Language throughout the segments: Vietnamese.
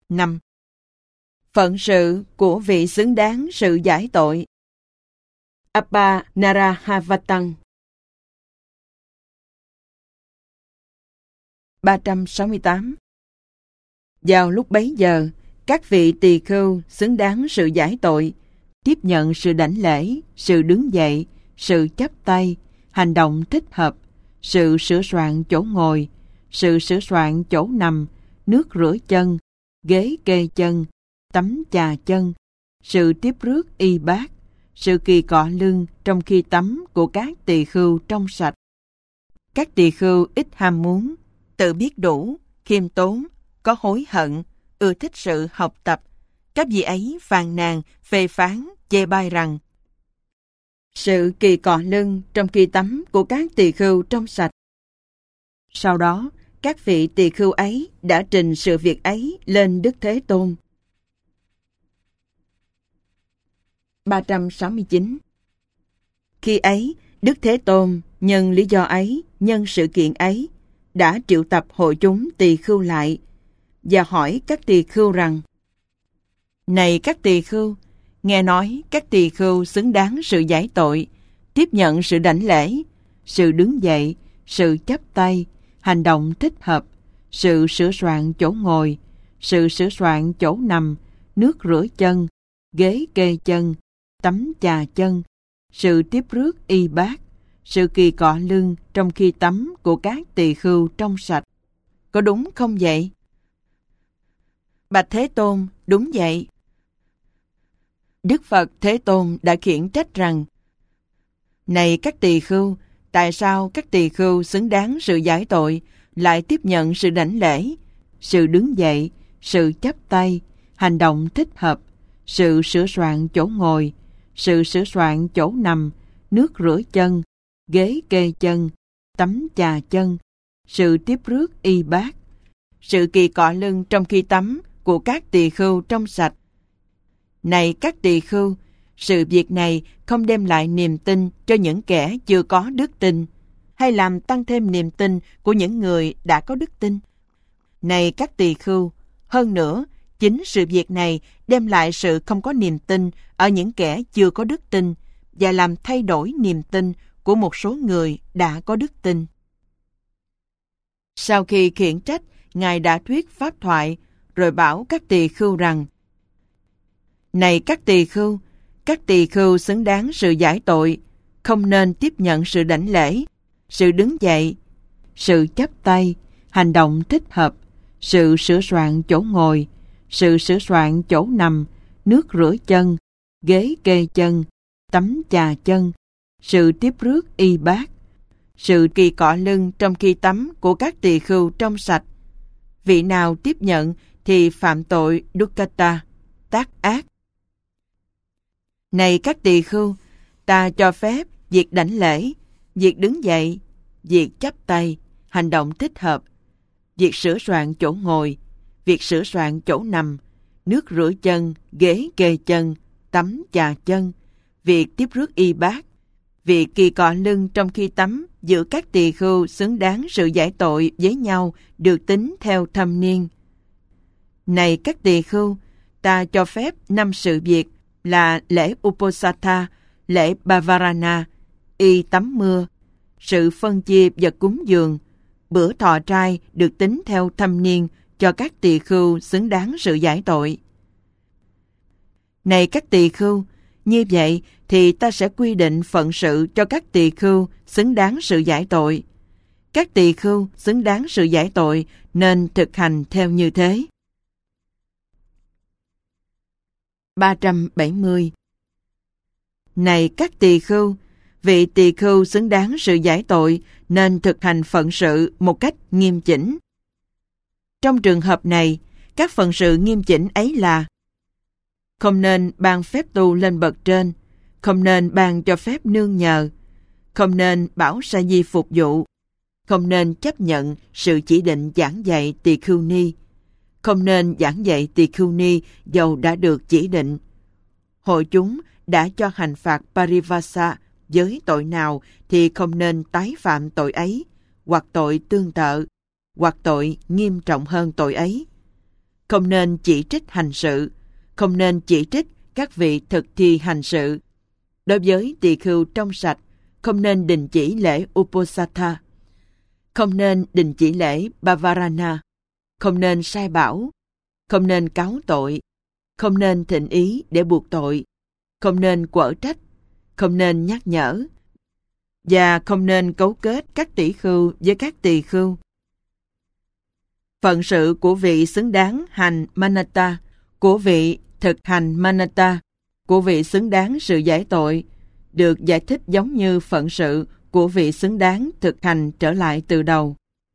5. Phận sự của vị xứng đáng sự giải tội. Appa Narahavatang. 368. Vào lúc bấy giờ, các vị tỳ khưu xứng đáng sự giải tội tiếp nhận sự đảnh lễ, sự đứng dậy, sự chắp tay, hành động thích hợp, sự sửa soạn chỗ ngồi, sự sửa soạn chỗ nằm, nước rửa chân, ghế kê chân, tắm chà chân, sự tiếp rước y bát, sự kỳ cọ lưng trong khi tắm của các tỳ khưu trong sạch. Các tỳ khưu ít ham muốn, tự biết đủ, khiêm tốn, có hối hận, ưa thích sự học tập. Các vị ấy phàn nàn, phê phán, chê bai rằng sự kỳ cọ lưng trong khi tắm của các tỳ khưu trong sạch. Sau đó, các vị tỳ khưu ấy đã trình sự việc ấy lên Đức Thế Tôn. 369. Khi ấy, Đức Thế Tôn nhân lý do ấy, nhân sự kiện ấy, đã triệu tập hội chúng tỳ khưu lại và hỏi các tỳ khưu rằng: Này các tỳ khưu, nghe nói các tỳ khưu xứng đáng sự giải tội, tiếp nhận sự đảnh lễ, sự đứng dậy, sự chắp tay, hành động thích hợp, sự sửa soạn chỗ ngồi, sự sửa soạn chỗ nằm, nước rửa chân, ghế kê chân, tắm chà chân, sự tiếp rước y bát, sự kỳ cọ lưng trong khi tắm của các tỳ khưu trong sạch. Có đúng không vậy? Bạch Thế Tôn, đúng vậy. Đức Phật Thế Tôn đã khiển trách rằng: Này các tỳ khưu, tại sao các tỳ khưu xứng đáng sự giải tội lại tiếp nhận sự đảnh lễ, sự đứng dậy, sự chắp tay, hành động thích hợp, sự sửa soạn chỗ ngồi, sự sửa soạn chỗ nằm, nước rửa chân, ghế kê chân, tắm chà chân, sự tiếp rước y bát, sự kỳ cọ lưng trong khi tắm của các tỳ khưu trong sạch. Này các tỳ khưu, sự việc này không đem lại niềm tin cho những kẻ chưa có đức tin, hay làm tăng thêm niềm tin của những người đã có đức tin. Này các tỳ khưu, hơn nữa, chính sự việc này đem lại sự không có niềm tin ở những kẻ chưa có đức tin và làm thay đổi niềm tin của một số người đã có đức tin. Sau khi khiển trách, Ngài đã thuyết pháp thoại, rồi bảo các tỳ khưu rằng: Này các tỳ khưu xứng đáng sự giải tội, không nên tiếp nhận sự đảnh lễ, sự đứng dậy, sự chắp tay, hành động thích hợp, sự sửa soạn chỗ ngồi, sự sửa soạn chỗ nằm, nước rửa chân, ghế kê chân, tắm chà chân, sự tiếp rước y bát, sự kỳ cọ lưng trong khi tắm của các tỳ khưu trong sạch. Vị nào tiếp nhận thì phạm tội dukkata, tác ác. Này các tỳ khưu, ta cho phép việc đảnh lễ, việc đứng dậy, việc chắp tay, hành động thích hợp, việc sửa soạn chỗ ngồi, việc sửa soạn chỗ nằm, nước rửa chân, ghế kê chân, tắm chà chân, việc tiếp rước y bát, việc kỳ cọ lưng trong khi tắm giữa các tỳ khưu xứng đáng sự giải tội với nhau được tính theo thâm niên. Này các tỳ khưu, ta cho phép 5 sự việc là lễ Uposatha, lễ Bavarana, y tắm mưa, sự phân chia vật cúng dường, bữa thọ trai được tính theo thâm niên cho các tỳ khưu xứng đáng sự giải tội. Này các tỳ khưu, như vậy thì ta sẽ quy định phận sự cho các tỳ khưu xứng đáng sự giải tội. Các tỳ khưu xứng đáng sự giải tội nên thực hành theo như thế. 370. Này các tỳ khưu, vị tỳ khưu xứng đáng sự giải tội nên thực hành phận sự một cách nghiêm chỉnh. Trong trường hợp này, các phận sự nghiêm chỉnh ấy là: không nên ban phép tu lên bậc trên, không nên ban cho phép nương nhờ, không nên bảo sa di phục vụ, không nên chấp nhận sự chỉ định giảng dạy tỳ khưu ni, không nên giảng dạy tỳ khưu ni dầu đã được chỉ định. Hội chúng đã cho hành phạt parivasa với tội nào thì không nên tái phạm tội ấy, hoặc tội tương tự, hoặc tội nghiêm trọng hơn tội ấy. không nên chỉ trích hành sự, không nên chỉ trích các vị thực thi hành sự. Đối với tỳ khưu trong sạch, không nên đình chỉ lễ Uposatha, không nên đình chỉ lễ Bhavarana, không nên sai bảo, không nên cáo tội, không nên thỉnh ý để buộc tội, không nên quở trách, không nên nhắc nhở, và không nên cấu kết các tỷ khưu với các tỳ khưu. Phận sự của vị xứng đáng hành Manata, của vị thực hành Manata, của vị xứng đáng sự giải tội, được giải thích giống như phận sự của vị xứng đáng thực hành trở lại từ đầu.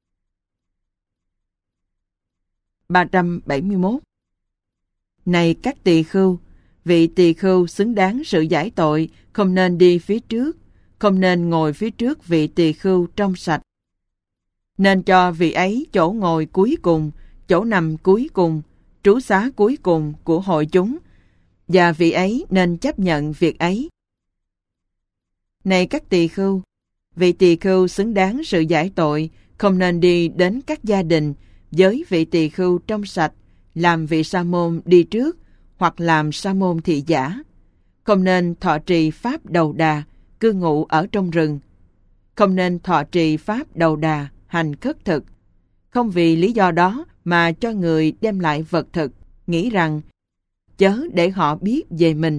371. Này các tỳ khưu, vị tỳ khưu xứng đáng sự giải tội không nên đi phía trước, không nên ngồi phía trước vị tỳ khưu trong sạch. Nên cho vị ấy chỗ ngồi cuối cùng, chỗ nằm cuối cùng, trú xá cuối cùng của hội chúng, và vị ấy nên chấp nhận việc ấy. Này các tỳ khưu, vị tỳ khưu xứng đáng sự giải tội không nên đi đến các gia đình với vị tỳ khưu trong sạch, làm vị sa môn đi trước hoặc làm sa môn thị giả. Không nên thọ trì pháp đầu đà, cư ngụ ở trong rừng. Không nên thọ trì pháp đầu đà, hành khất thực. Không vì lý do đó mà cho người đem lại vật thực, nghĩ rằng chớ để họ biết về mình.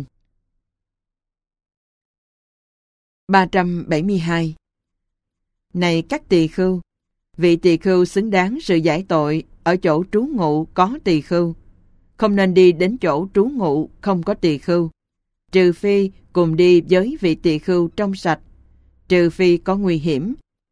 372. Này các tỳ khưu, vị tỳ khưu xứng đáng sự giải tội ở chỗ trú ngụ có tỳ khưu. Không nên đi đến chỗ trú ngụ không có tỳ khưu, trừ phi cùng đi với vị tỳ khưu trong sạch, trừ phi có nguy hiểm.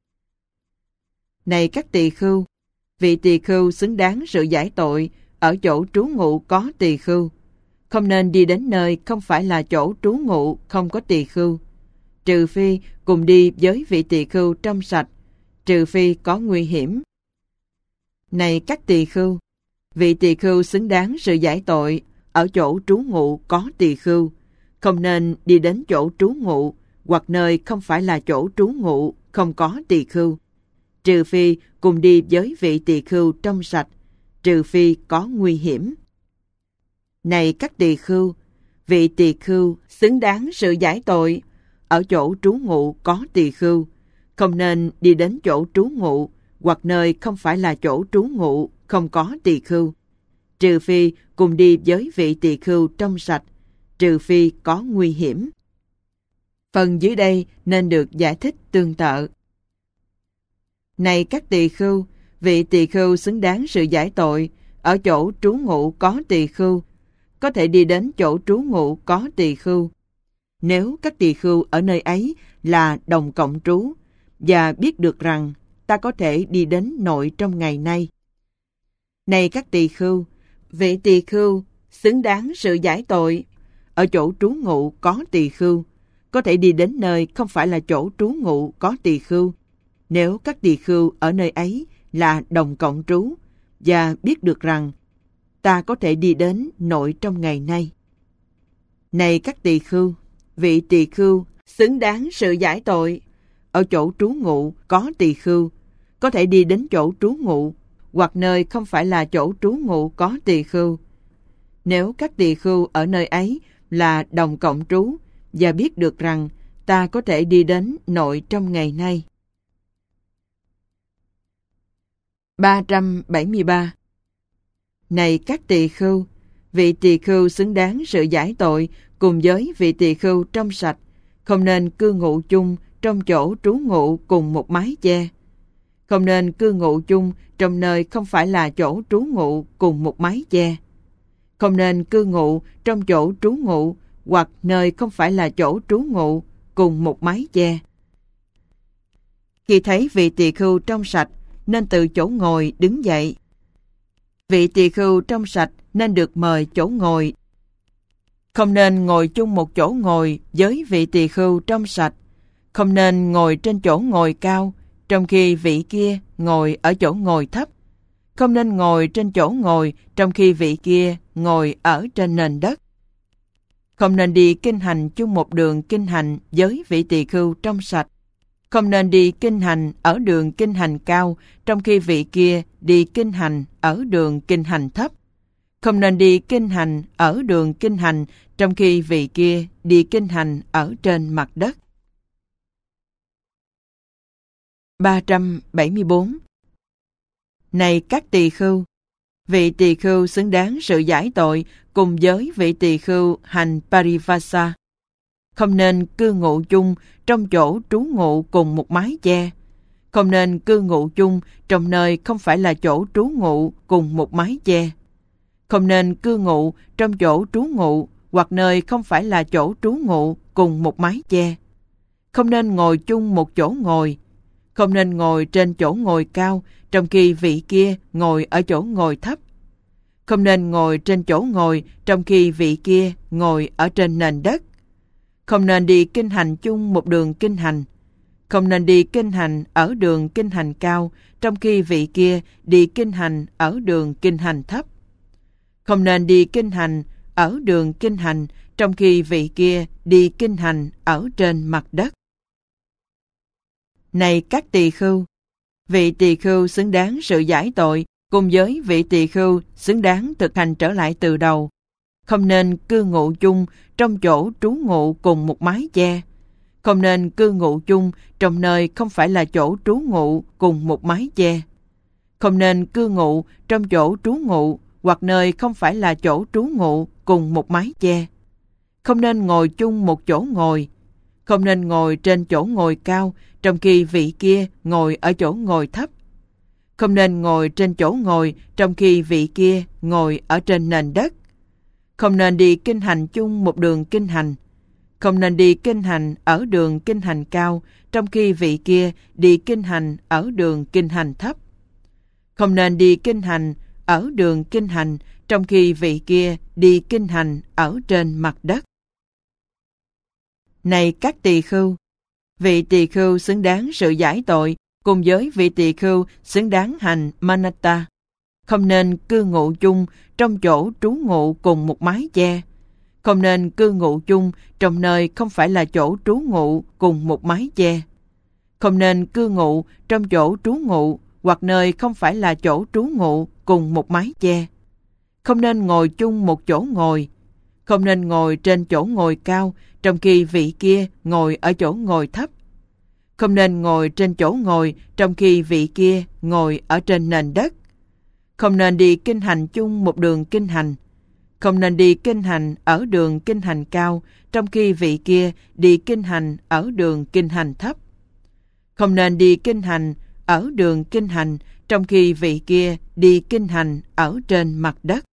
Này các tỳ khưu, vị tỳ khưu xứng đáng sự giải tội ở chỗ trú ngụ có tỳ khưu. Không nên đi đến nơi không phải là chỗ trú ngụ không có tỳ khưu, trừ phi cùng đi với vị tỳ khưu trong sạch, trừ phi có nguy hiểm. Này các tỳ khưu, vị tỳ khưu xứng đáng sự giải tội ở chỗ trú ngụ có tỳ khưu. Không nên đi đến chỗ trú ngụ hoặc nơi không phải là chỗ trú ngụ không có tỳ khưu, trừ phi cùng đi với vị tỳ khưu trong sạch, trừ phi có nguy hiểm. Này các tỳ khưu, vị tỳ khưu xứng đáng sự giải tội ở chỗ trú ngụ có tỳ khưu. Không nên đi đến chỗ trú ngụ hoặc nơi không phải là chỗ trú ngụ không có tỳ khưu, trừ phi cùng đi với vị tỳ khưu trong sạch, trừ phi có nguy hiểm. Phần dưới đây nên được giải thích tương tự. Này các tỳ khưu, vị tỳ khưu xứng đáng sự giải tội ở chỗ trú ngụ có tỳ khưu, có thể đi đến chỗ trú ngụ có tỳ khưu, nếu các tỳ khưu ở nơi ấy là đồng cộng trú, và biết được rằng ta có thể đi đến nội trong ngày nay. Này các tỳ khưu, vị tỳ khưu xứng đáng sự giải tội ở chỗ trú ngụ có tỳ khưu, có thể đi đến nơi không phải là chỗ trú ngụ có tỳ khưu, nếu các tỳ khưu ở nơi ấy là đồng cộng trú, và biết được rằng ta có thể đi đến nội trong ngày nay. Này các tỳ khưu, vị tỳ khưu xứng đáng sự giải tội ở chỗ trú ngụ có tỳ khưu, có thể đi đến chỗ trú ngụ hoặc nơi không phải là chỗ trú ngụ có tỳ khưu, nếu các tỳ khưu ở nơi ấy là đồng cộng trú, và biết được rằng ta có thể đi đến nội trong ngày nay. 373. Này các tỳ khưu, vị tỳ khưu xứng đáng sự giải tội cùng với vị tỳ khưu trong sạch, không nên cư ngụ chung trong chỗ trú ngụ cùng một mái che. Không nên cư ngụ chung trong nơi không phải là chỗ trú ngụ cùng một mái che. Không nên cư ngụ trong chỗ trú ngụ hoặc nơi không phải là chỗ trú ngụ cùng một mái che. Khi thấy vị tỳ khưu trong sạch, nên từ chỗ ngồi đứng dậy. Vị tỳ khưu trong sạch nên được mời chỗ ngồi. Không nên ngồi chung một chỗ ngồi với vị tỳ khưu trong sạch. Không nên ngồi trên chỗ ngồi cao, trong khi vị kia ngồi ở chỗ ngồi thấp. Không nên ngồi trên chỗ ngồi, trong khi vị kia ngồi ở trên nền đất. Không nên đi kinh hành chung một đường kinh hành với vị tỳ khưu trong sạch. Không nên đi kinh hành ở đường kinh hành cao, trong khi vị kia đi kinh hành ở đường kinh hành thấp. Không nên đi kinh hành ở đường kinh hành, trong khi vị kia đi kinh hành ở trên mặt đất. 374. Này các tỳ khưu, vị tỳ khưu xứng đáng sự giải tội cùng với vị tỳ khưu hành parivasa. Không nên cư ngụ chung trong chỗ trú ngụ cùng một mái che. Không nên cư ngụ chung trong nơi không phải là chỗ trú ngụ cùng một mái che. Không nên cư ngụ trong chỗ trú ngụ hoặc nơi không phải là chỗ trú ngụ cùng một mái che. Không nên ngồi chung một chỗ ngồi. Không nên ngồi trên chỗ ngồi cao trong khi vị kia ngồi ở chỗ ngồi thấp. Không nên ngồi trên chỗ ngồi trong khi vị kia ngồi ở trên nền đất. Không nên đi kinh hành chung một đường kinh hành. Không nên đi kinh hành ở đường kinh hành cao trong khi vị kia đi kinh hành ở đường kinh hành thấp. Không nên đi kinh hành ở đường kinh hành trong khi vị kia đi kinh hành ở trên mặt đất. Này các tỳ khưu, vị tỳ khưu xứng đáng sự giải tội cùng với vị tỳ khưu xứng đáng thực hành trở lại từ đầu. Không nên cư ngụ chung trong chỗ trú ngụ cùng một mái che. Không nên cư ngụ chung trong nơi không phải là chỗ trú ngụ cùng một mái che. Không nên cư ngụ trong chỗ trú ngụ hoặc nơi không phải là chỗ trú ngụ cùng một mái che. Không nên ngồi chung một chỗ ngồi. Không nên ngồi trên chỗ ngồi cao trong khi vị kia ngồi ở chỗ ngồi thấp. Không nên ngồi trên chỗ ngồi trong khi vị kia ngồi ở trên nền đất. Không nên đi kinh hành chung một đường kinh hành. Không nên đi kinh hành ở đường kinh hành cao trong khi vị kia đi kinh hành ở đường kinh hành thấp. Không nên đi kinh hành ở đường kinh hành trong khi vị kia đi kinh hành ở trên mặt đất. Này các tỳ khưu, vị tỳ khưu xứng đáng sự giải tội cùng với vị tỳ khưu xứng đáng hành manatta. Không nên cư ngụ chung trong chỗ trú ngụ cùng một mái che. Không nên cư ngụ chung trong nơi không phải là chỗ trú ngụ cùng một mái che. Không nên cư ngụ trong chỗ trú ngụ hoặc nơi không phải là chỗ trú ngụ cùng một mái che. Không nên ngồi chung một chỗ ngồi. Không nên ngồi trên chỗ ngồi cao trong khi vị kia ngồi ở chỗ ngồi thấp. Không nên ngồi trên chỗ ngồi trong khi vị kia ngồi ở trên nền đất. Không nên đi kinh hành chung một đường kinh hành. Không nên đi kinh hành ở đường kinh hành cao trong khi vị kia đi kinh hành ở đường kinh hành thấp. Không nên đi kinh hành ở đường kinh hành trong khi vị kia đi kinh hành ở trên mặt đất.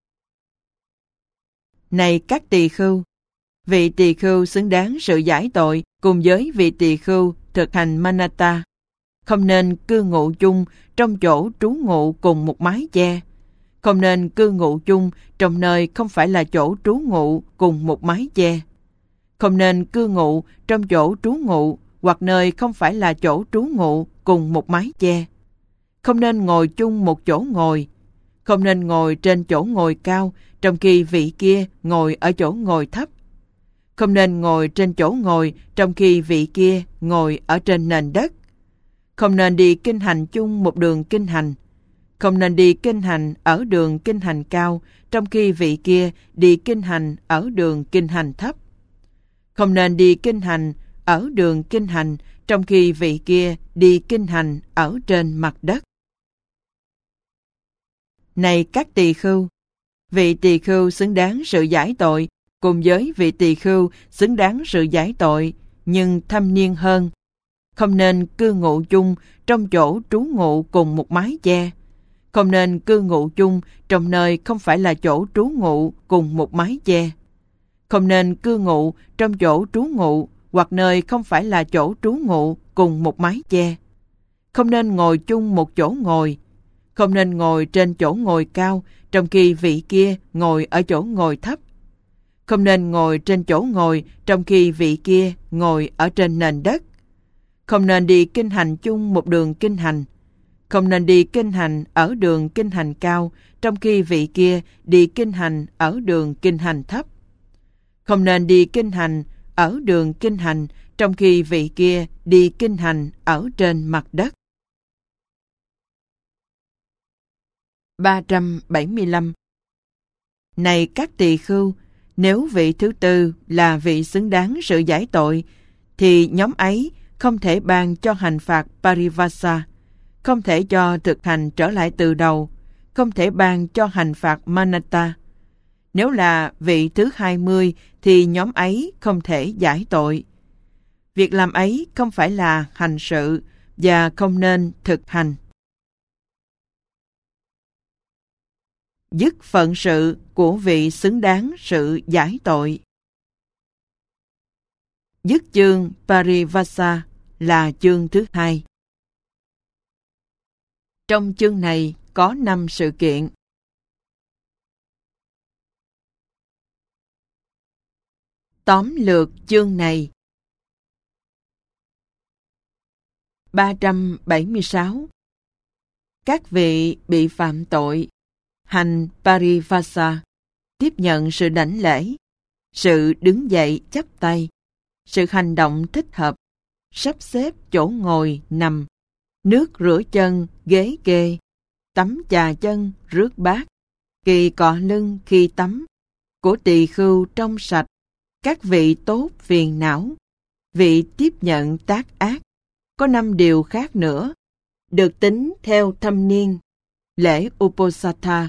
Này các tỳ khưu, vị tỳ khưu xứng đáng sự giải tội cùng với vị tỳ khưu thực hành manatta. Không nên cư ngụ chung trong chỗ trú ngụ cùng một mái che. Không nên cư ngụ chung trong nơi không phải là chỗ trú ngụ cùng một mái che. Không nên cư ngụ trong chỗ trú ngụ hoặc nơi không phải là chỗ trú ngụ cùng một mái che. Không nên ngồi chung một chỗ ngồi. Không nên ngồi trên chỗ ngồi cao trong khi vị kia ngồi ở chỗ ngồi thấp. Không nên ngồi trên chỗ ngồi trong khi vị kia ngồi ở trên nền đất. Không nên đi kinh hành chung một đường kinh hành. Không nên đi kinh hành ở đường kinh hành cao trong khi vị kia đi kinh hành ở đường kinh hành thấp. Không nên đi kinh hành ở đường kinh hành trong khi vị kia đi kinh hành ở trên mặt đất. Này các tỳ khưu, vị tỳ khưu xứng đáng sự giải tội cùng với vị tỳ khưu xứng đáng sự giải tội nhưng thâm niên hơn. Không nên cư ngụ chung trong chỗ trú ngụ cùng một mái che. Không nên cư ngụ chung trong nơi không phải là chỗ trú ngụ cùng một mái che. Không nên cư ngụ trong chỗ trú ngụ hoặc nơi không phải là chỗ trú ngụ cùng một mái che. Không nên ngồi chung một chỗ ngồi. Không nên ngồi trên chỗ ngồi cao trong khi vị kia ngồi ở chỗ ngồi thấp. Không nên ngồi trên chỗ ngồi trong khi vị kia ngồi ở trên nền đất. Không nên đi kinh hành chung một đường kinh hành. Không nên đi kinh hành ở đường kinh hành cao trong khi vị kia đi kinh hành ở đường kinh hành thấp. Không nên đi kinh hành ở đường kinh hành trong khi vị kia đi kinh hành ở trên mặt đất. 375. Này các tỳ khưu, nếu vị thứ tư là vị xứng đáng sự giải tội, thì nhóm ấy không thể ban cho hành phạt Parivasa, không thể cho thực hành trở lại từ đầu, không thể ban cho hành phạt Manatta. Nếu là vị thứ 20 thì nhóm ấy không thể giải tội. Việc làm ấy không phải là hành sự và không nên thực hành. Dứt phận sự của vị xứng đáng sự giải tội. Dứt chương Parivasa là chương thứ 2. Trong chương này có 5 sự kiện. Tóm lược chương này. 376. Các vị bị phạm tội, hành Parivasa, tiếp nhận sự đảnh lễ, sự đứng dậy chắp tay, sự hành động thích hợp, sắp xếp chỗ ngồi nằm, nước rửa chân, ghế kê, tắm chà chân, rước bát, kỳ cọ lưng khi tắm, của tỳ khưu trong sạch, các vị tốt phiền não, vị tiếp nhận tác ác. Có 5 điều khác nữa, được tính theo thâm niên: lễ Uposatha,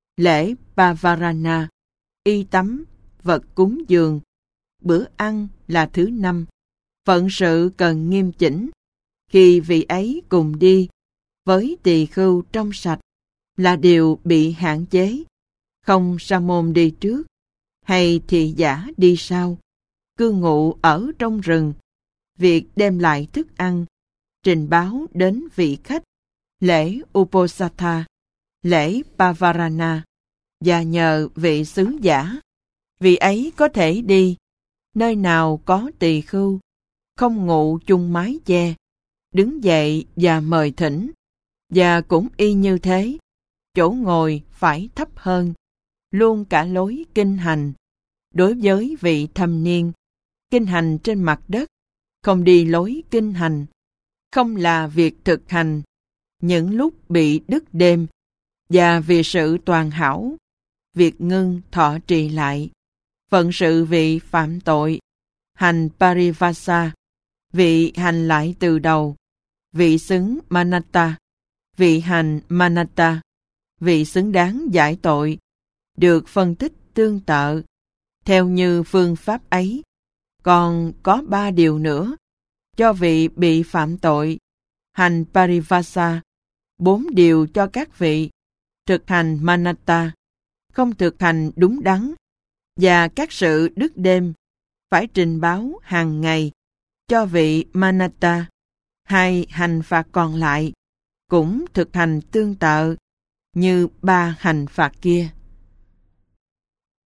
lễ Pavarana, y tắm, vật cúng dường, bữa ăn là thứ 5. Phận sự cần nghiêm chỉnh. Khi vị ấy cùng đi với tỳ khưu trong sạch là điều bị hạn chế, không sa môn đi trước hay thị giả đi sau, cư ngụ ở trong rừng, việc đem lại thức ăn, trình báo đến vị khách, lễ Uposatha, lễ Pavarana, và nhờ vị sứ giả, vị ấy có thể đi nơi nào có tỳ khưu, không ngụ chung mái che, đứng dậy và mời thỉnh, và cũng y như thế, chỗ ngồi phải thấp hơn, luôn cả lối kinh hành. Đối với vị thâm niên, kinh hành trên mặt đất, không đi lối kinh hành, không là việc thực hành những lúc bị đứt đêm, và vì sự toàn hảo, việc ngưng thọ trì lại. Phận sự vị phạm tội, hành Parivasa, vị hành lại từ đầu, vị xứng Manatta, vị hành Manatta, vị xứng đáng giải tội, được phân tích tương tự theo như phương pháp ấy. Còn có 3 điều nữa cho vị bị phạm tội, hành Parivasa, 4 điều cho các vị thực hành Manatta, không thực hành đúng đắn, và các sự đứt đêm phải trình báo hàng ngày cho vị Manatta. 2 hành phạt còn lại cũng thực hành tương tự như 3 hành phạt kia.